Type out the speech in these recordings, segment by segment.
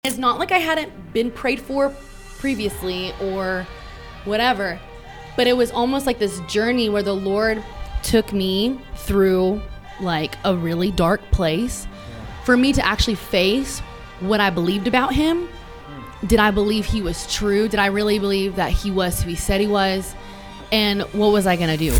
It's not like I hadn't been prayed for previously or whatever, but it was almost like this journey where the Lord took me through like a really dark place for me to actually face what I believed about him. Did I believe he was true? Did I really believe that he was who he said he was? And what was I gonna do?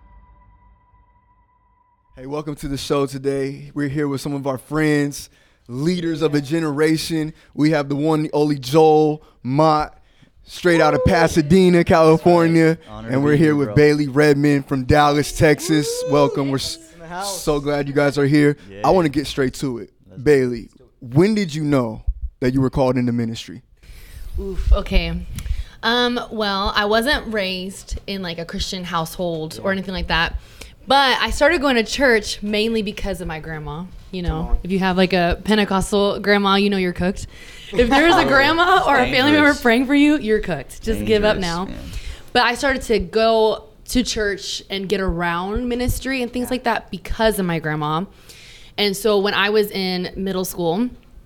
Hey, welcome to the show today. We're here with some of our friends, leaders of a generation. We have the one, the only Joel Mott, straight out of Pasadena, California. And we're here with Bailey Redmond from Dallas, Texas. Welcome. We're so glad you guys are here. I want to get straight to it. Bailey, when did you know that you were called into ministry? Oof, okay. Well, I wasn't raised in like a Christian household or anything like that. But I started going to church mainly because of my grandma. You know, if you have like a Pentecostal grandma, you know you're cooked. If there's a grandma or a family member praying for you, you're cooked. Just give up now. Man. But I started to go to church and get around ministry and things like that because of my grandma. And so when I was in middle school,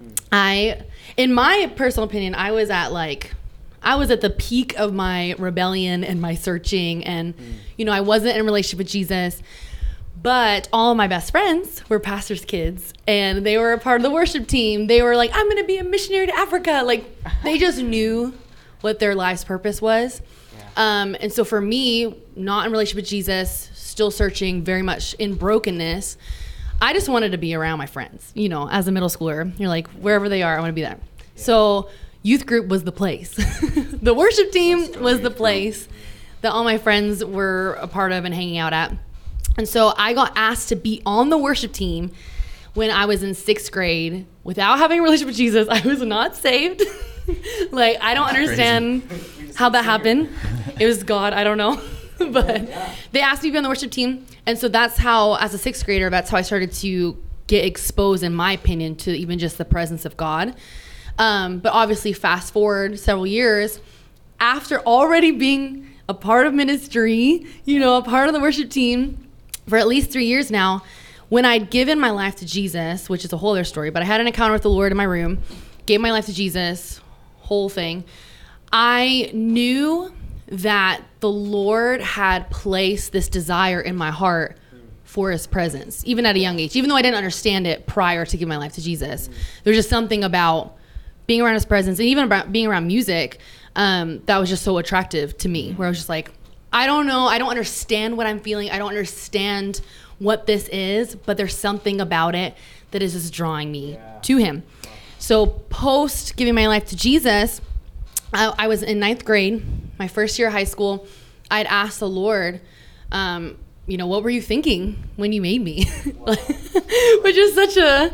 in my personal opinion, I was at the peak of my rebellion and my searching, and I wasn't in a relationship with Jesus. But all of my best friends were pastors' kids, and they were a part of the worship team. They were like, I'm going to be a missionary to Africa. Like, they just knew what their life's purpose was. And so for me, not in relationship with Jesus, still searching, very much in brokenness, I just wanted to be around my friends. As a middle schooler, you're like, wherever they are, I want to be there. Yeah. So youth group was the place. The worship team was the place that all my friends were a part of and hanging out at. And so I got asked to be on the worship team when I was in 6th grade without having a relationship with Jesus. I was not saved. Like, I don't understand how that happened. It was God, I don't know. But they asked me to be on the worship team. And so that's how, as a 6th grader, that's how I started to get exposed, in my opinion, to even just the presence of God. But obviously, fast forward several years, after already being a part of ministry, a part of the worship team for at least 3 years now, when I'd given my life to Jesus, which is a whole other story, but I had an encounter with the Lord in my room, gave my life to Jesus, whole thing, I knew that the Lord had placed this desire in my heart for his presence, even at a young age, even though I didn't understand it prior to giving my life to Jesus. There's just something about being around his presence and even about being around music that was just so attractive to me, where I was just like, I don't know, I don't understand what I'm feeling, I don't understand what this is, but there's something about it that is just drawing me to him. So post giving my life to Jesus, I was in 9th grade, my first year of high school. I'd asked the Lord, what were you thinking when you made me? Which is such a,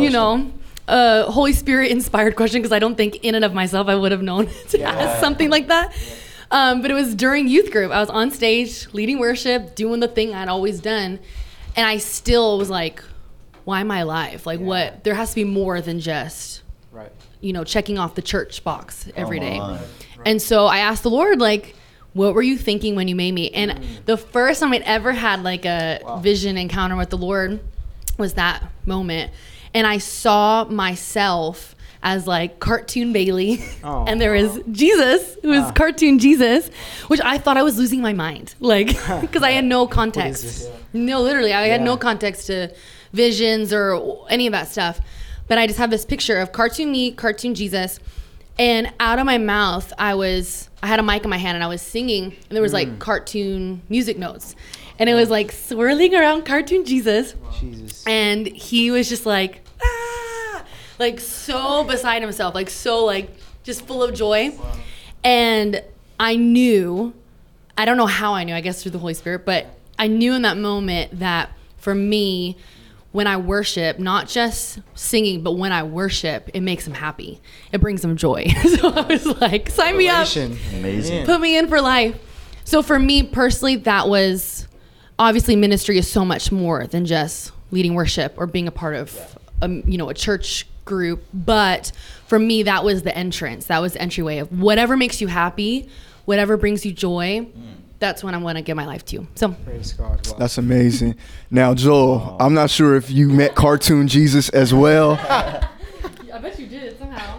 Holy Spirit inspired question, because I don't think in and of myself I would have known to ask something like that. But it was during youth group. I was on stage leading worship, doing the thing I'd always done. And I still was like, why am I alive? Like, what? There has to be more than just, checking off the church box every day. Right. And so I asked the Lord, like, what were you thinking when you made me? And the first time I'd ever had like a vision encounter with the Lord was that moment. And I saw myself as like cartoon Bailey, and there was Jesus, who was cartoon Jesus, which I thought I was losing my mind, like, because I had no context. No, literally, I had no context to visions or any of that stuff. But I just have this picture of cartoon me, cartoon Jesus, and out of my mouth, I had a mic in my hand and I was singing, and there was like cartoon music notes, and it was like swirling around cartoon Jesus. And he was just like, like so beside himself, like so like just full of joy. And I knew, I don't know how I knew, I guess through the Holy Spirit, but I knew in that moment that for me, when I worship, not just singing, but when I worship, it makes him happy. It brings him joy. So I was like, sign me up. Amazing. Put me in for life. So for me personally, that was, obviously ministry is so much more than just leading worship or being a part of a church group. But for me, that was the entrance. That was the entryway of whatever makes you happy, whatever brings you joy. That's when I want to give my life to. So praise God. Wow. That's amazing. Now, Joel, I'm not sure if you met cartoon Jesus as well. I bet you did somehow.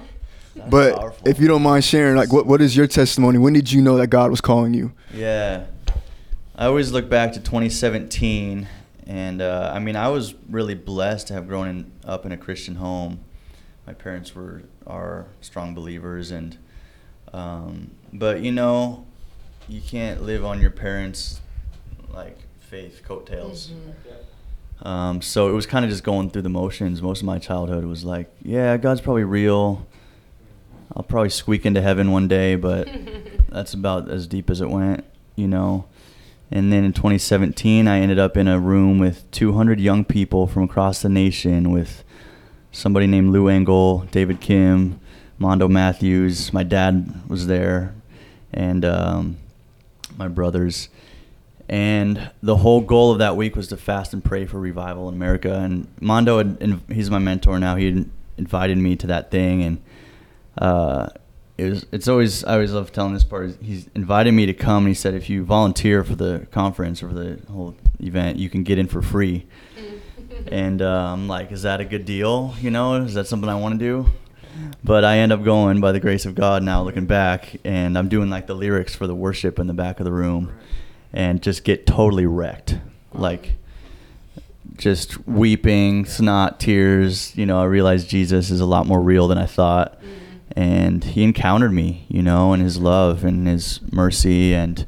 But powerful. if you don't mind sharing, like, what is your testimony? When did you know that God was calling you? Yeah. I always look back to 2017, and I was really blessed to have grown up in a Christian home. My parents are strong believers, and but you can't live on your parents' like faith coattails. Mm-hmm. So it was kind of just going through the motions. Most of my childhood was like, yeah, God's probably real. I'll probably squeak into heaven one day, but that's about as deep as it went, And then in 2017, I ended up in a room with 200 young people from across the nation with somebody named Lou Engle, David Kim, Mondo Matthews. My dad was there, and my brothers. And the whole goal of that week was to fast and pray for revival in America. And Mondo, he's my mentor now. He invited me to that thing, and I always love telling this part. He's invited me to come, and he said, if you volunteer for the conference or for the whole event, you can get in for free. And I'm like, is that a good deal? Is that something I want to do? But I end up going by the grace of God now, looking back, and I'm doing like the lyrics for the worship in the back of the room, and just get totally wrecked, like just weeping, snot, tears. I realized Jesus is a lot more real than I thought. And he encountered me, in his love and his mercy. And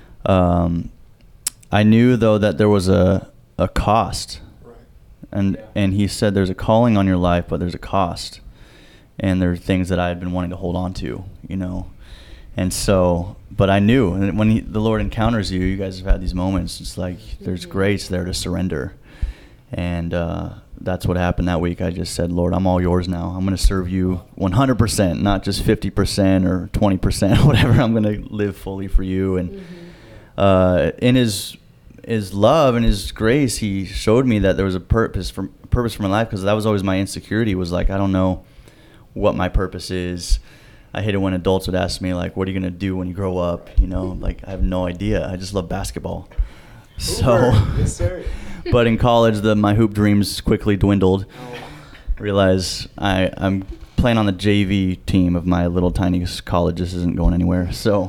I knew, though, that there was a cost. Right. And he said, there's a calling on your life, but there's a cost. And there are things that I had been wanting to hold on to, And so, but I knew, and when the Lord encounters you, you guys have had these moments, it's like there's grace there to surrender. And that's what happened that week. I just said, Lord, I'm all yours now. I'm going to serve you 100%, not just 50% or 20% or whatever. I'm going to live fully for you. And in his love and his grace, he showed me that there was a purpose for my life, because that was always my insecurity, was like, I don't know what my purpose is. I hate it when adults would ask me, like, what are you going to do when you grow up? Like, I have no idea. I just love basketball. So, yes, sir. But in college, my hoop dreams quickly dwindled. Realized I'm playing on the JV team of my little tiny college. This isn't going anywhere. So,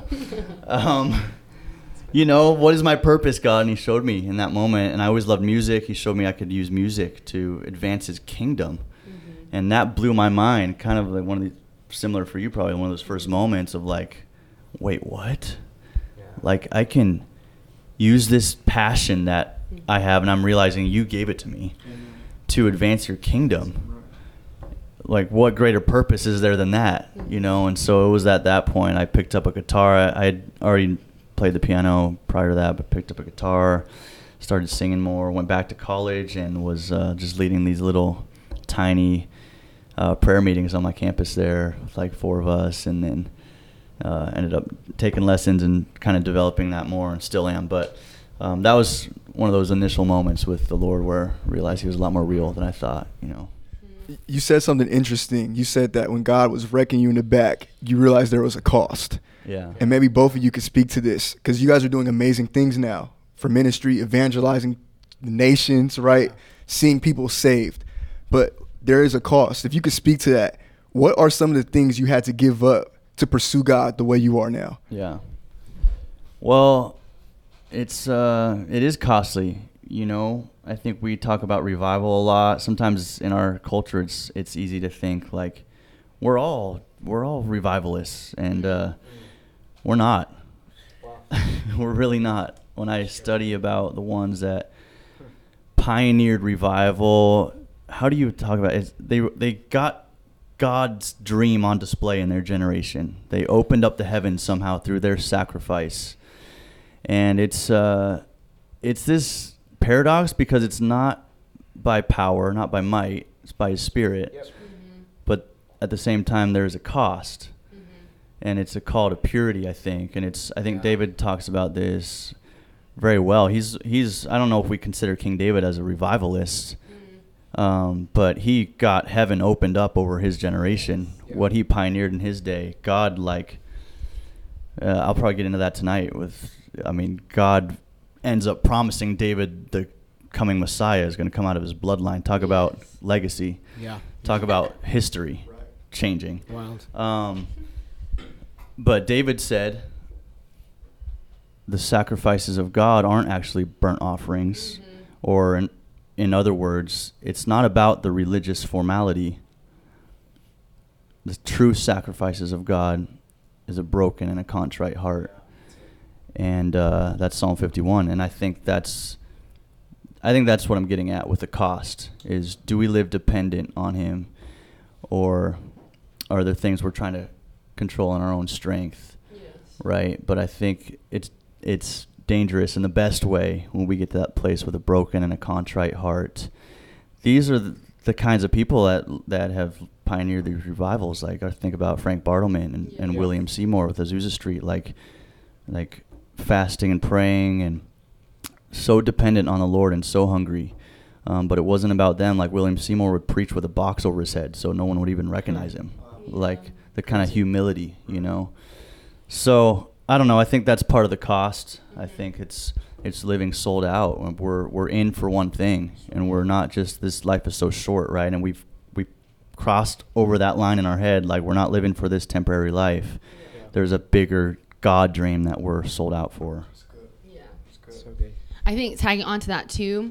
what is my purpose, God? And he showed me in that moment. And I always loved music. He showed me I could use music to advance his kingdom. Mm-hmm. And that blew my mind. Kind of like one of the, similar for you probably, one of those first moments of like, wait, what? Yeah. Like, I can use this passion that I have, and I'm realizing you gave it to me to advance your kingdom. Like, what greater purpose is there than that, And so it was at that point I picked up a guitar. I had already played the piano prior to that, but picked up a guitar, started singing more, went back to college, and was just leading these little tiny prayer meetings on my campus there with like 4 of us, and then ended up taking lessons and kind of developing that more, and still am. But that was one of those initial moments with the Lord where I realized he was a lot more real than I thought, You said something interesting. You said that when God was wrecking you in the back, you realized there was a cost. Yeah. And maybe both of you could speak to this, because you guys are doing amazing things now for ministry, evangelizing the nations, right? Seeing people saved. But there is a cost. If you could speak to that, what are some of the things you had to give up to pursue God the way you are now? Yeah. Well, it is costly, I think we talk about revival a lot. Sometimes in our culture, it's easy to think like we're all revivalists, and we're not. Wow. We're really not. When I study about the ones that pioneered revival, how do you talk about it? They got God's dream on display in their generation. They opened up the heavens somehow through their sacrifice. And it's this paradox, because it's not by power, not by might, it's by his spirit. Yep. Mm-hmm. But at the same time, there's a cost. Mm-hmm. And it's a call to purity, I think. And I think David talks about this very well. He's I don't know if we consider King David as a revivalist, but he got heaven opened up over his generation. Yep. What he pioneered in his day, God, I'll probably get into that tonight God ends up promising David the coming Messiah is going to come out of his bloodline. Talk about legacy. Yeah. Talk about history. Right. changing. Wild. But David said, the sacrifices of God aren't actually burnt offerings, or in other words, it's not about the religious formality. The true sacrifices of God is a broken and a contrite heart. And that's Psalm 51. And I think that's what I'm getting at with the cost is, do we live dependent on him, or are there things we're trying to control in our own strength? Yes. Right? But I think it's dangerous in the best way when we get to that place with a broken and a contrite heart. These are the kinds of people that have pioneered these revivals. Like, I think about Frank Bartleman and William Seymour with Azusa Street, like fasting and praying and so dependent on the Lord and so hungry. But it wasn't about them. Like, William Seymour would preach with a box over his head so no one would even recognize him. Like, the kind of humility, you know. So I don't know. I think that's part of the cost. I think it's living sold out. We're in for one thing, and we're not just, this life is so short, right? And we've crossed over that line in our head. Like, we're not living for this temporary life. There's a bigger God dream that we're sold out for. That's good. Yeah. That's good. So good. I think tagging onto that too,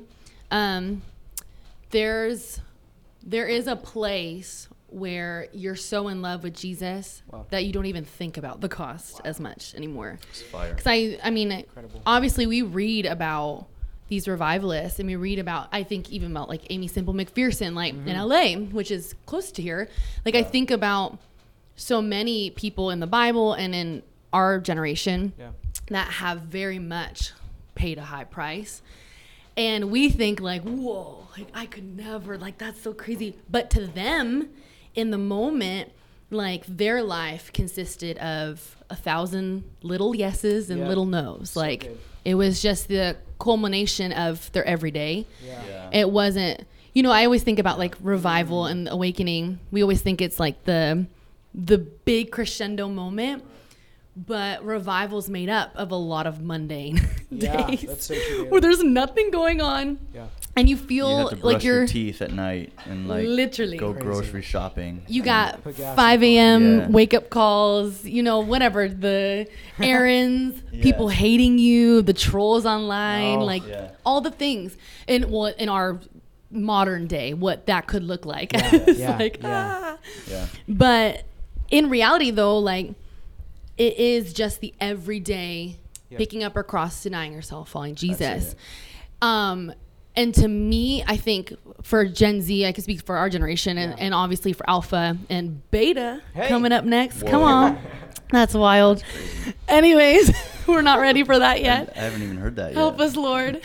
there is a place where you're so in love with Jesus that you don't even think about the cost as much anymore. It's fire. Because I mean, Incredible. obviously we read about these revivalists, and we read about, I think even about like Amy Semple McPherson, like in LA, which is close to here. Like I think about so many people in the Bible and in our generation that have very much paid a high price. And we think like, whoa, like I could never, like that's so crazy. But to them, in the moment, like their life consisted of 1,000 little yeses and little no's. So like good. it was just the culmination of their everyday. Yeah. It wasn't, you know, I always think about like revival and awakening. We always think it's like the big crescendo moment, but revival's made up of a lot of mundane days That's so true. where there's nothing going on. Yeah. And you You feel have to brush like your you're teeth at night and like literally go Crazy. grocery shopping. you got Put gas in 5 the car. a.m. Yeah. wake up calls, you know, whatever, the errands, Yeah. people hating you, the trolls online, Oh. like Yeah. all the things. And what in our modern day, what that could look like. Yeah. It's Yeah. like, Yeah. Yeah. But in reality, though, like it is just the everyday picking up our cross, denying yourself, following Jesus. And to me, I think for Gen Z, I can speak for our generation and obviously for Alpha and Beta coming up next. Whoa. Come on. That's wild. Anyways, we're not ready for that yet. I haven't even heard that yet. Help us, Lord.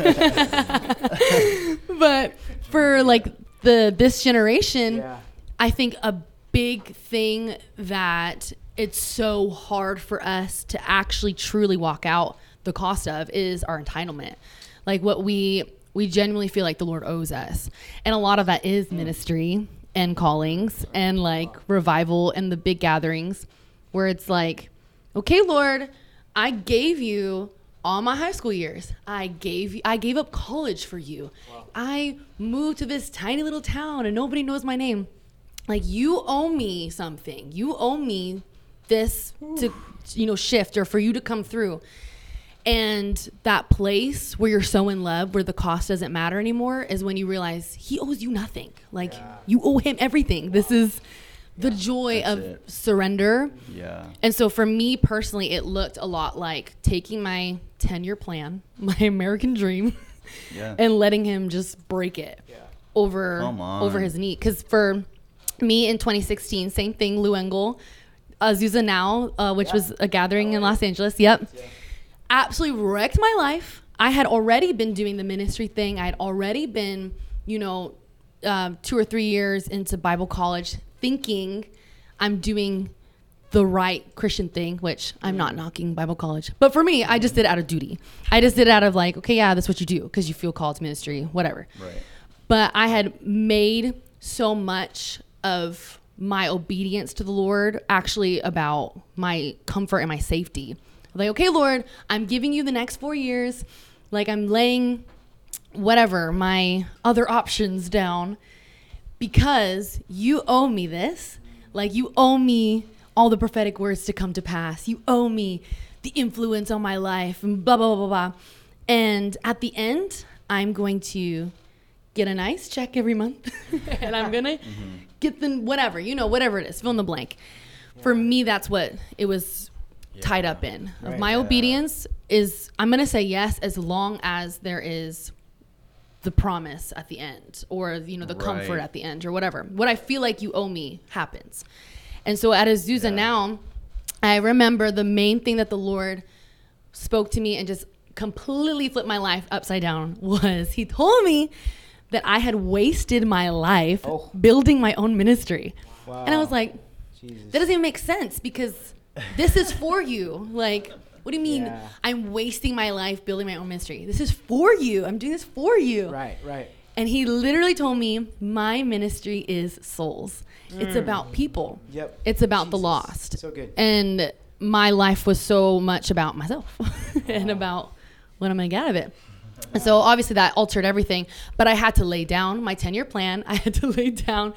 But for like this generation, I think a big thing that it's so hard for us to actually truly walk out the cost of is our entitlement. Like what we genuinely feel like the Lord owes us. And a lot of that is ministry and callings and like revival and the big gatherings where it's like, okay, Lord, I gave you all my high school years. I gave up college for you. I moved to this tiny little town and nobody knows my name. Like you owe me something. You owe me this to, you know, shift or for you to come through. And that place where you're so in love, where the cost doesn't matter anymore, is when you realize he owes you nothing. Like you owe him everything. This is the joy That's of it. surrender. Yeah. And so for me personally, it looked a lot like taking my 10-year plan, my American dream, Yeah. and letting him just break it over Come on. over his knee. Because for me in 2016, same thing, Lou Engle, Azusa Now, which was a gathering in Los Angeles. Yep. Absolutely wrecked my life. I had already been doing the ministry thing. I had already been, 2 or 3 years into Bible college thinking I'm doing the right Christian thing, which I'm not knocking Bible college. But for me, I just did it out of duty. I just did it out of like, okay, yeah, that's what you do because you feel called to ministry, whatever. Right. But I had made so much of my obedience to the Lord actually about my comfort and my safety. Like, okay, Lord, I'm giving you the next 4 years. Like I'm laying whatever, my other options down because you owe me this. Like, you owe me all the prophetic words to come to pass. You owe me the influence on my life and blah, blah, blah, blah, blah. And at the end, I'm going to get a nice check every month. And I'm going to get the whatever, whatever it is, fill in the blank. Yeah. For me, that's what it was tied up in. Right. My obedience is, I'm going to say yes as long as there is the promise at the end, or the comfort at the end, or whatever. What I feel like you owe me happens. And so at Azusa now, I remember the main thing that the Lord spoke to me and just completely flipped my life upside down was he told me that I had wasted my life building my own ministry. Wow. And I was like, Jesus. That doesn't even make sense, because this is for you. Like, what do you mean I'm wasting my life building my own ministry? This is for you. I'm doing this for you. Right. And he literally told me my ministry is souls. It's about people. Yep. It's about the lost. So good. And my life was so much about myself and about what I'm going to get out of it. And so obviously that altered everything, but I had to lay down my 10-year plan. I had to lay down,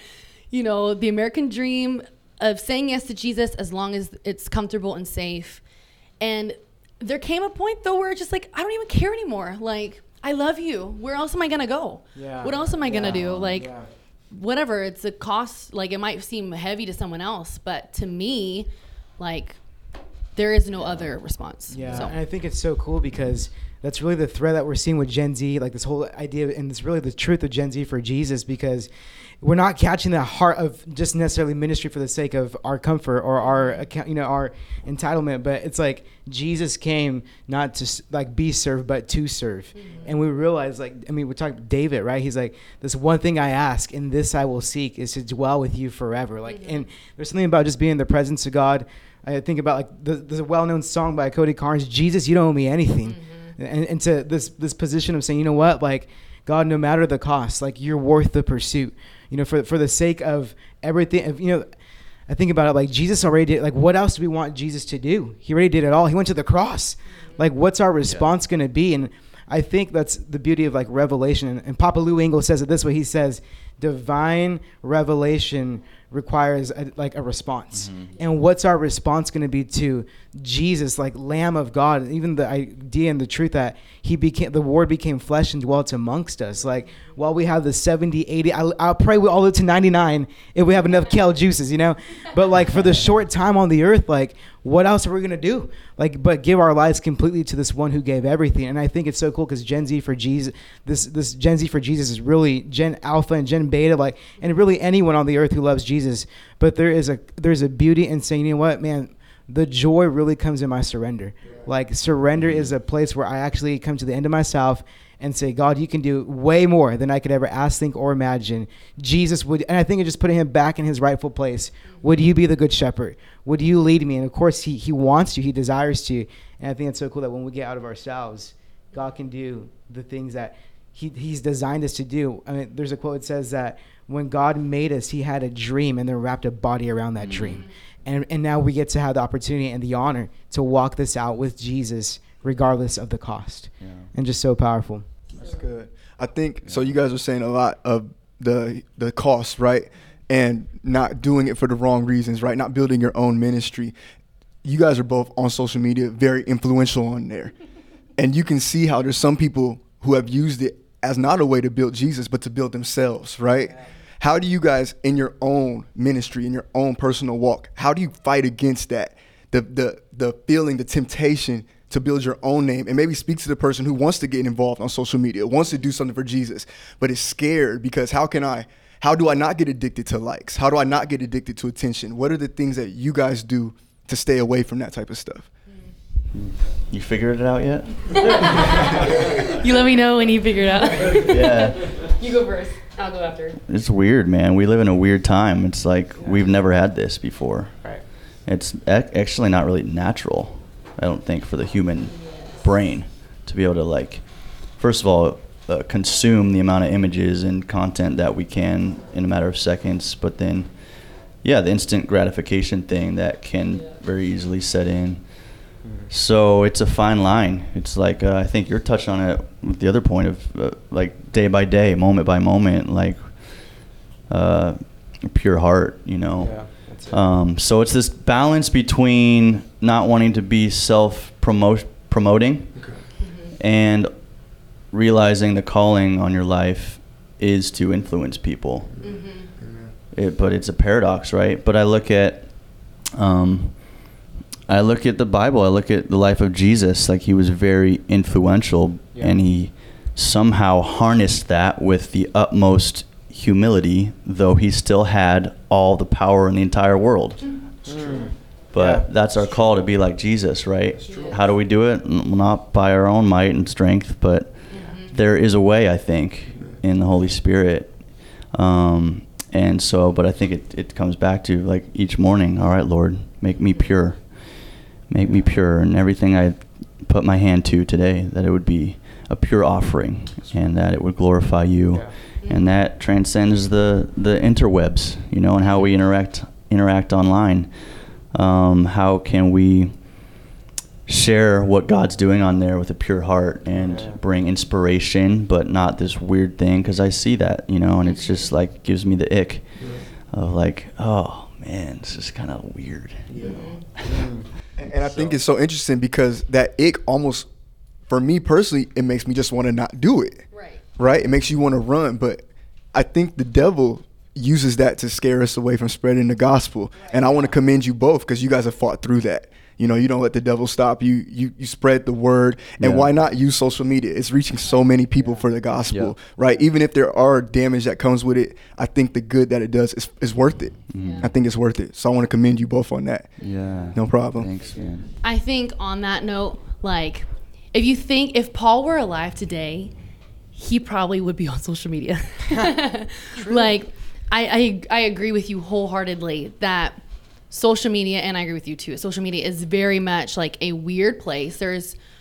the American dream of saying yes to Jesus as long as it's comfortable and safe. And there came a point, though, where it's just like, I don't even care anymore. Like, I love you. Where else am I going to go? Yeah. What else am I going to do? Like, whatever. It's a cost. Like, it might seem heavy to someone else, but to me, like, there is no other response. Yeah, so. And I think it's so cool because that's really the thread that we're seeing with Gen Z, like this whole idea, and it's really the truth of Gen Z for Jesus, because we're not catching the heart of just necessarily ministry for the sake of our comfort or our entitlement, but it's like Jesus came not to like be served, but to serve. Mm-hmm. And we realize, we're talking David, right? He's like, this one thing I ask, and this I will seek, is to dwell with you forever. Like, and there's something about just being in the presence of God. I think about like the well-known song by Cody Carnes, Jesus, you don't owe me anything. And to this position of saying, you know what, like, God, no matter the cost, like, you're worth the pursuit, for the sake of everything. I think about it, like, Jesus already did, like, what else do we want Jesus to do? He already did it all. He went to the cross. Like, what's our response going to be? And I think that's the beauty of like revelation. And Papa Lou Engle says it this way. He says, divine revelation requires a response. And what's our response going to be to Jesus, like Lamb of God? Even the idea and the truth that the Word became flesh and dwelt amongst us. Like, while we have the 70, 80, I'll pray we all live to 99 if we have enough kale juices, But like, for the short time on the earth, like, what else are we going to do? Like, but give our lives completely to this one who gave everything. And I think it's so cool because Gen Z for Jesus, this Gen Z for Jesus is really Gen Alpha and Gen Beta, like, and really anyone on the earth who loves Jesus. But there's a beauty in saying, you know what, man, the joy really comes in my surrender. Like, surrender is a place where I actually come to the end of myself and say, God, you can do way more than I could ever ask, think, or imagine. Jesus would, and I think it just putting him back in his rightful place. Would you be the good shepherd? Would you lead me? And of course, he wants to, he desires to. And I think it's so cool that when we get out of ourselves, God can do the things that he's designed us to do. I mean, there's a quote that says that when God made us, he had a dream and then wrapped a body around that dream. And now we get to have the opportunity and the honor to walk this out with Jesus, regardless of the cost. And just so powerful. That's good. I think, so you guys are saying a lot of the cost, right? And not doing it for the wrong reasons, right? Not building your own ministry. You guys are both on social media, very influential on there. And you can see how there's some people who have used it as not a way to build Jesus, but to build themselves, right? Yeah. How do you guys, in your own ministry, in your own personal walk, how do you fight against that? The feeling, the temptation to build your own name, and maybe speak to the person who wants to get involved on social media, wants to do something for Jesus, but is scared because how do I not get addicted to likes? How do I not get addicted to attention? What are the things that you guys do to stay away from that type of stuff? You figured it out yet? You let me know when you figure it out. Yeah. You go first. I'll go after. It's weird, man. We live in a weird time. It's like we've never had this before. Right. It's actually not really natural, I don't think, for the human brain to be able to, like, first of all, consume the amount of images and content that we can in a matter of seconds, but then, the instant gratification thing that can very easily set in. So it's a fine line. It's like, I think you're touching on it with the other point of like day by day, moment by moment, like pure heart, Yeah, So it's this balance between not wanting to be self-promoting and realizing the calling on your life is to influence people. But it's a paradox, right? But I look at the Bible. I look at the life of Jesus. Like, he was very influential, and he somehow harnessed that with the utmost humility, though he still had all the power in the entire world. But that's our call, to be like Jesus, right? How do we do it? Not by our own might and strength, but there is a way, I think, in the Holy Spirit. And so, but I think it comes back to, like, each morning, all right, Lord, make me pure. Make me pure, and everything I put my hand to today, that it would be a pure offering, and that it would glorify you. And that transcends the interwebs, you know, and how we interact online. How can we share what God's doing on there with a pure heart and bring inspiration, but not this weird thing? Because I see that, you know, and it's just like, gives me the ick of like, oh man, this is kind of weird. You know? And I think it's so interesting because that ick almost, for me personally, it makes me just want to not do it. Right? It makes you want to run. But I think the devil uses that to scare us away from spreading the gospel. And I want to commend you both, because you guys have fought through that. You know, you don't let the devil stop you. You spread the word. And why not use social media? It's reaching so many people for the gospel, right? Even if there are damage that comes with it, I think the good that it does is worth it. I think it's worth it. So I want to commend you both on that. No problem. Thanks, man. I think on that note, like, if Paul were alive today, he probably would be on social media. Like, I agree with you wholeheartedly that social media, and I agree with you too, social media is very much like a weird place. There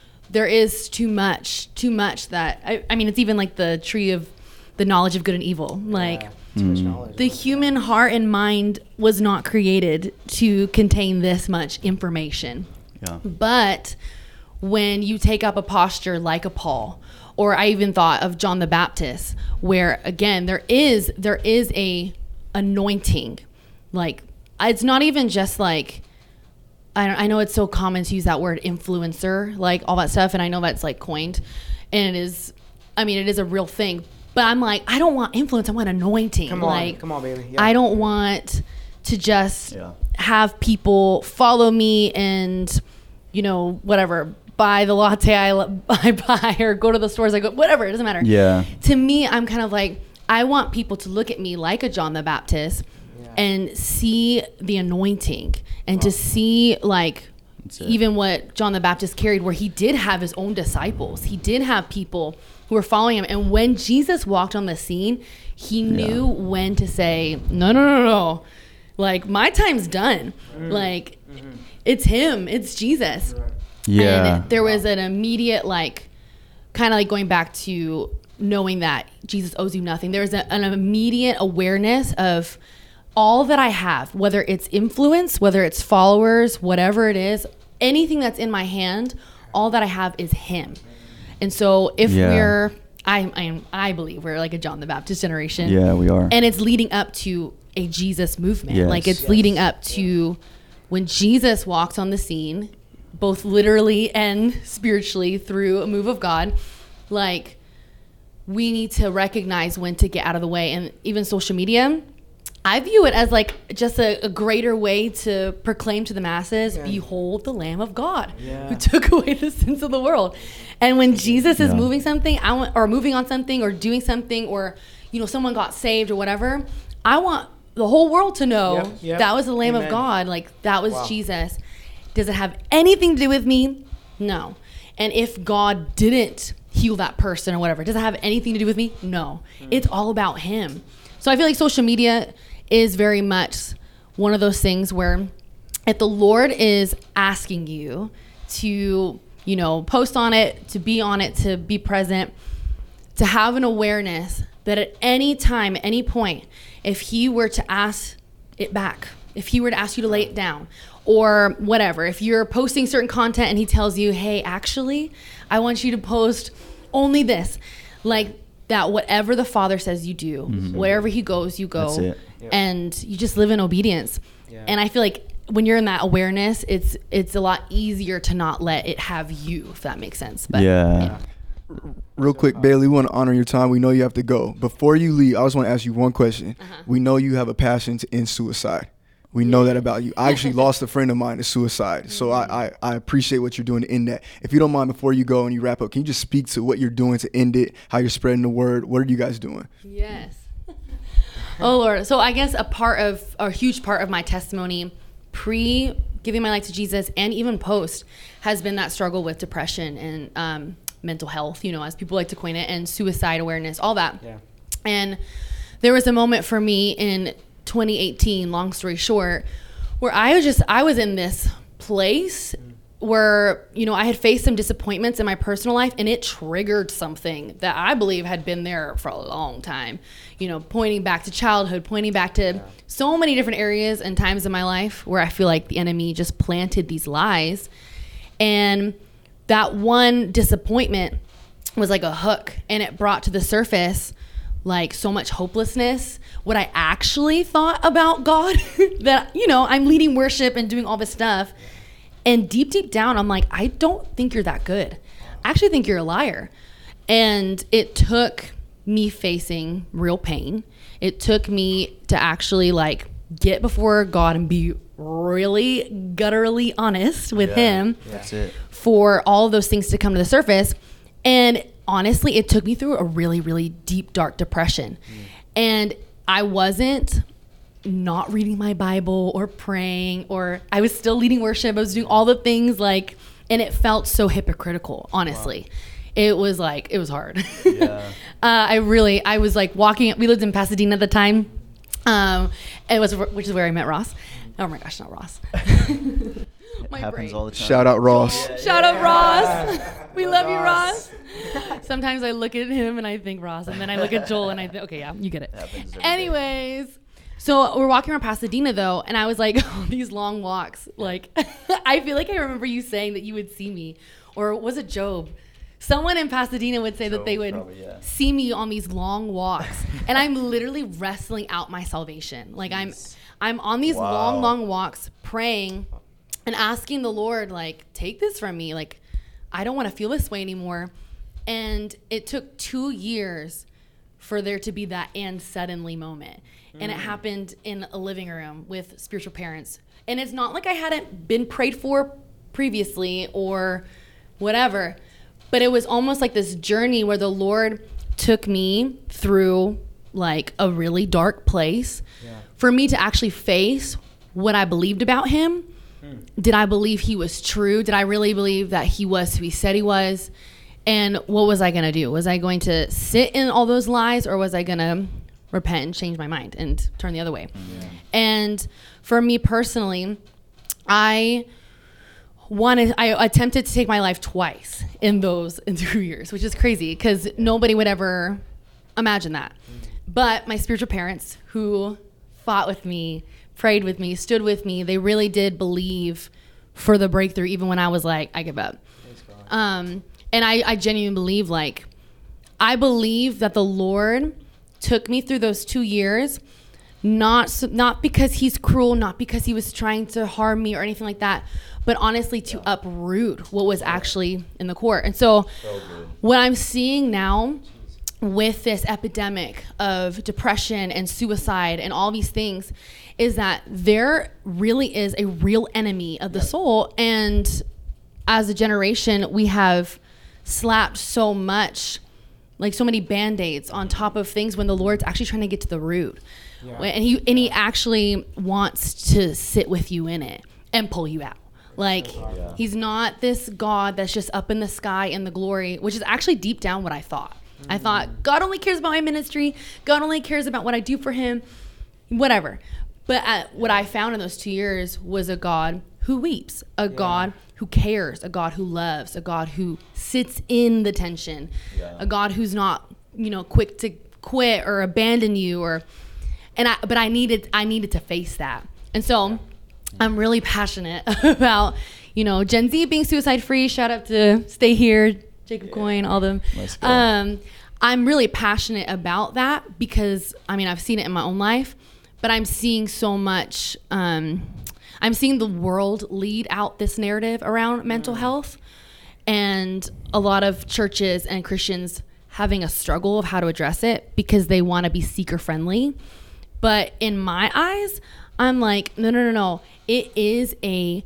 is too much that, I mean, it's even like the tree of the knowledge of good and evil. Like, too much knowledge. The human heart and mind was not created to contain this much information. But when you take up a posture like a Paul, or I even thought of John the Baptist, where again there is a anointing. Like, it's not even just like, I know it's so common to use that word influencer, like all that stuff, and I know that's like coined, and it is a real thing. But I'm like, I don't want influence, I want anointing. Come on, baby. I don't want to just have people follow me and, you know, whatever, buy the latte I buy, or go to the stores I go, whatever, it doesn't matter. To me, I'm kind of like, I want people to look at me like a John the Baptist and see the anointing, and to see like even what John the Baptist carried, where he did have his own disciples. He did have people who were following him. And when Jesus walked on the scene, he knew when to say, no. Like, my time's done. Like, it's him. It's Jesus. And there was an immediate, like, kind of like going back to knowing that Jesus owes you nothing. There was an immediate awareness of all that I have, whether it's influence, whether it's followers, whatever it is, anything that's in my hand, all that I have is him. And so if I believe we're like a John the Baptist generation. Yeah, we are. And it's leading up to a Jesus movement. Like, it's leading up to when Jesus walks on the scene, both literally and spiritually through a move of God. Like, we need to recognize when to get out of the way. And even social media, I view it as like just a greater way to proclaim to the masses, behold the Lamb of God who took away the sins of the world. And when Jesus is moving something, or moving on something, or doing something, or, you know, someone got saved or whatever, I want the whole world to know that was the Lamb of God. Like, that was Jesus. Does it have anything to do with me? No. And if God didn't heal that person or whatever, does it have anything to do with me? No. It's all about him. So I feel like social media is very much one of those things where if the Lord is asking you to, you know, post on it, to be present, to have an awareness that at any time, at any point, if he were to ask it back, if he were to ask you to lay it down, or whatever, if you're posting certain content and he tells you, hey, actually, I want you to post only this, like that, whatever the Father says you do, wherever he goes, you go, and you just live in obedience. Yeah. And I feel like when you're in that awareness, it's a lot easier to not let it have you, if that makes sense. But Yeah. Real quick, Bailey, we want to honor your time. We know you have to go. Before you leave, I just want to ask you one question. We know you have a passion to end suicide. We know that about you. I actually lost a friend of mine to suicide. So I appreciate what you're doing to end that. If you don't mind, before you go and you wrap up, can you just speak to what you're doing to end it, how you're spreading the word? What are you guys doing? Yes. Oh, Lord. So I guess a huge part of my testimony pre giving my life to Jesus and even post has been that struggle with depression and mental health, as people like to coin it, and suicide awareness, all that. Yeah. And there was a moment for me in 2018, long story short, where I was in this place where, I had faced some disappointments in my personal life, and it triggered something that I believe had been there for a long time, pointing back to childhood, pointing back to so many different areas and times in my life where I feel like the enemy just planted these lies. And that one disappointment was like a hook, and it brought to the surface like so much hopelessness, what I actually thought about God, that, I'm leading worship and doing all this stuff. And deep down, I'm like, I don't think you're that good. I actually think you're a liar. And it took me facing real pain. It took me to actually like get before God and be really gutturally honest with him. That's it. For all of those things to come to the surface. And honestly, it took me through a really, really deep, dark depression. And I wasn't not reading my Bible or praying, or I was still leading worship. I was doing all the things and it felt so hypocritical, honestly. Wow. It was hard. Yeah. I was like walking, we lived in Pasadena at the time. Which is where I met Ross. Oh my gosh, not Ross. It happens all the time. Shout out Ross. Shout out Ross. We love you, Ross. Sometimes I look at him and I think Ross, and then I look at Joel and I think, okay, yeah, you get it. Anyways, so we're walking around Pasadena though, and I was like, these long walks. Like, I feel like I remember you saying that you would see me, or was it Job? Someone in Pasadena would say that they would see me on these long walks, and I'm literally wrestling out my salvation. Like I'm on these long walks praying and asking the Lord, like, take this from me. Like, I don't want to feel this way anymore. And it took 2 years for there to be that and suddenly moment. And it happened in a living room with spiritual parents. And it's not like I hadn't been prayed for previously or whatever, but it was almost like this journey where the Lord took me through like a really dark place for me to actually face what I believed about him. Did I believe he was true? Did I really believe that he was who he said he was? And what was I going to do? Was I going to sit in all those lies, or was I going to repent and change my mind and turn the other way? Yeah. And for me personally, I attempted to take my life twice in 2 years, which is crazy because nobody would ever imagine that. But my spiritual parents, who fought with me, prayed with me, stood with me, they really did believe for the breakthrough, even when I was like, I give up. And I genuinely believe, like, I believe that the Lord took me through those 2 years, not because he's cruel, not because he was trying to harm me or anything like that, but honestly to uproot what was actually in the core. And so what I'm seeing now with this epidemic of depression and suicide and all these things is that there really is a real enemy of the soul. And as a generation, we have slapped so much, like so many Band-Aids on top of things when the Lord's actually trying to get to the root. Yeah. And he actually wants to sit with you in it and pull you out. Like, he's not this God that's just up in the sky in the glory, which is actually deep down what I thought. I thought God only cares about my ministry. God only cares about what I do for him, whatever. But what I found in those 2 years was a God who weeps, a God who cares, a God who loves, a God who sits in the tension, a God who's not, quick to quit or abandon you, but I needed to face that. And so I'm really passionate about, Gen Z being suicide free. Shout out to Stay Here, Jacob Coyne, all them. Let's go. I'm really passionate about that because, I've seen it in my own life, but I'm seeing so much. I'm seeing the world lead out this narrative around mental health, and a lot of churches and Christians having a struggle of how to address it because they want to be seeker friendly. But in my eyes, I'm like, no. It is a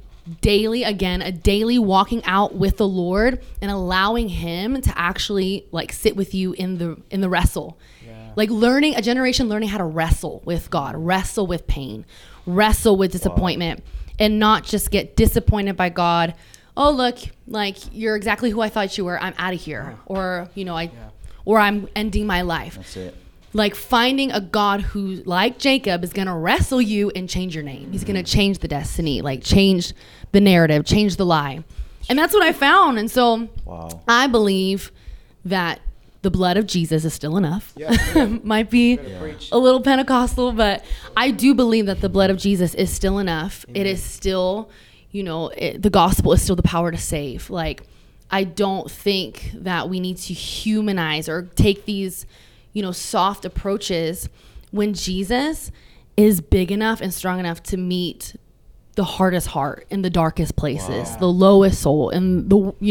daily walking out with the Lord and allowing him to actually like sit with you in the wrestle. Yeah. Like a generation learning how to wrestle with God, wrestle with pain, wrestle with disappointment, and not just get disappointed by God. Oh, look, like you're exactly who I thought you were. I'm out of here. Or, or I'm ending my life. That's it. Like finding a God who, like Jacob, is going to wrestle you and change your name. He's going to change the destiny, like change the narrative, change the lie. And that's what I found. And so I believe that the blood of Jesus is still enough. Might be a little Pentecostal, but I do believe that the blood of Jesus is still enough. Amen. It is still, the gospel is still the power to save. Like, I don't think that we need to humanize or take these soft approaches when Jesus is big enough and strong enough to meet the hardest heart in the darkest places, the lowest soul, and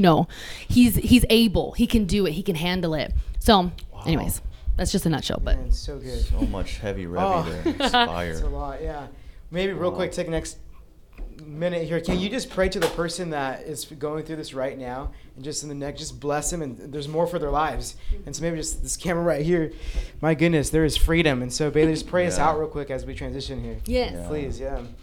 he's able, he can do it, he can handle it. So anyways, that's just a nutshell, but man, so good. So much heavy revy there. Inspire. It's a lot, yeah. Maybe real quick, take the next minute here. Can you just pray to the person that is going through this right now, and just in the neck, just bless them, and there's more for their lives. And so maybe just this camera right here, my goodness, there is freedom. And so Bailey, just pray us out real quick as we transition here. Yes. Please,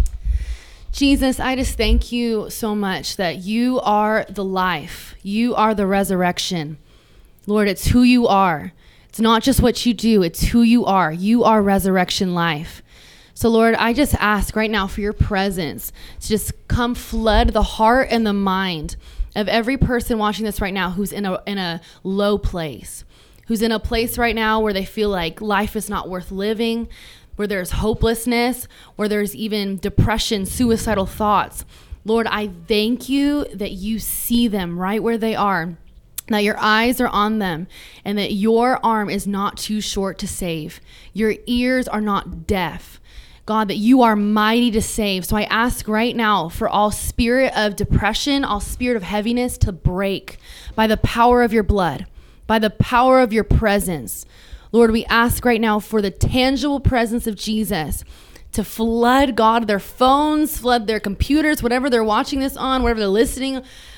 Jesus, I just thank you so much that you are the life. You are the resurrection. Lord, it's who you are. It's not just what you do. It's who you are. You are resurrection life. So, Lord, I just ask right now for your presence to just come flood the heart and the mind of every person watching this right now who's in a low place, who's in a place right now where they feel like life is not worth living, where there's hopelessness, where there's even depression, suicidal thoughts. Lord, I thank you that you see them right where they are, that your eyes are on them, and that your arm is not too short to save. Your ears are not deaf. God, that you are mighty to save. So I ask right now for all spirit of depression, all spirit of heaviness to break by the power of your blood, by the power of your presence. Lord, we ask right now for the tangible presence of Jesus to flood, God, their phones, flood their computers, whatever they're watching this on, whatever they're listening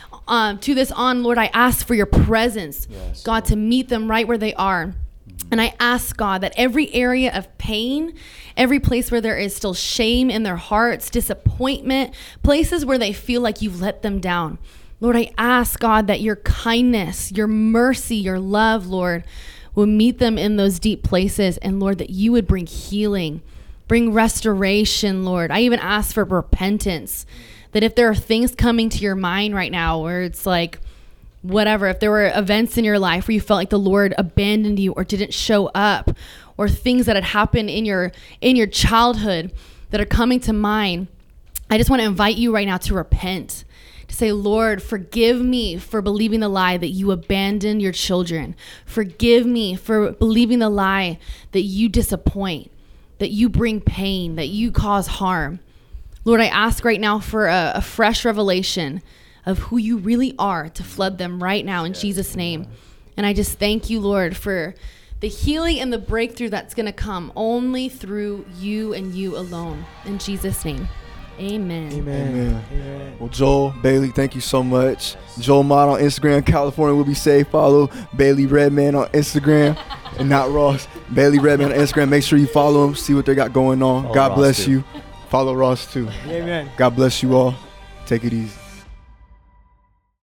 to this on. Lord, I ask for your presence, God, to meet them right where they are. And I ask, God, that every area of pain, every place where there is still shame in their hearts, disappointment, places where they feel like you've let them down, Lord, I ask, God, that your kindness, your mercy, your love, Lord, will meet them in those deep places. And Lord, that you would bring healing, bring restoration, Lord. I even ask for repentance, that if there are things coming to your mind right now where it's like, whatever, if there were events in your life where you felt like the Lord abandoned you or didn't show up, or things that had happened in your childhood that are coming to mind, I just want to invite you right now to repent, to say, Lord, forgive me for believing the lie that you abandoned your children. Forgive me for believing the lie that you disappoint, that you bring pain, that you cause harm. Lord, I ask right now for a fresh revelation of who you really are to flood them right now in Jesus' name. And I just thank you, Lord, for the healing and the breakthrough that's going to come only through you and you alone. In Jesus' name, amen. Amen. Well, Joel, Bailey, thank you so much. Joel Mott on Instagram, California will be safe. Follow Bailey Redman on Instagram, and not Ross. Bailey Redman on Instagram. Make sure you follow them, see what they got going on. Follow God Ross bless too. you. Follow Ross too. Amen. God bless you all. Take it easy.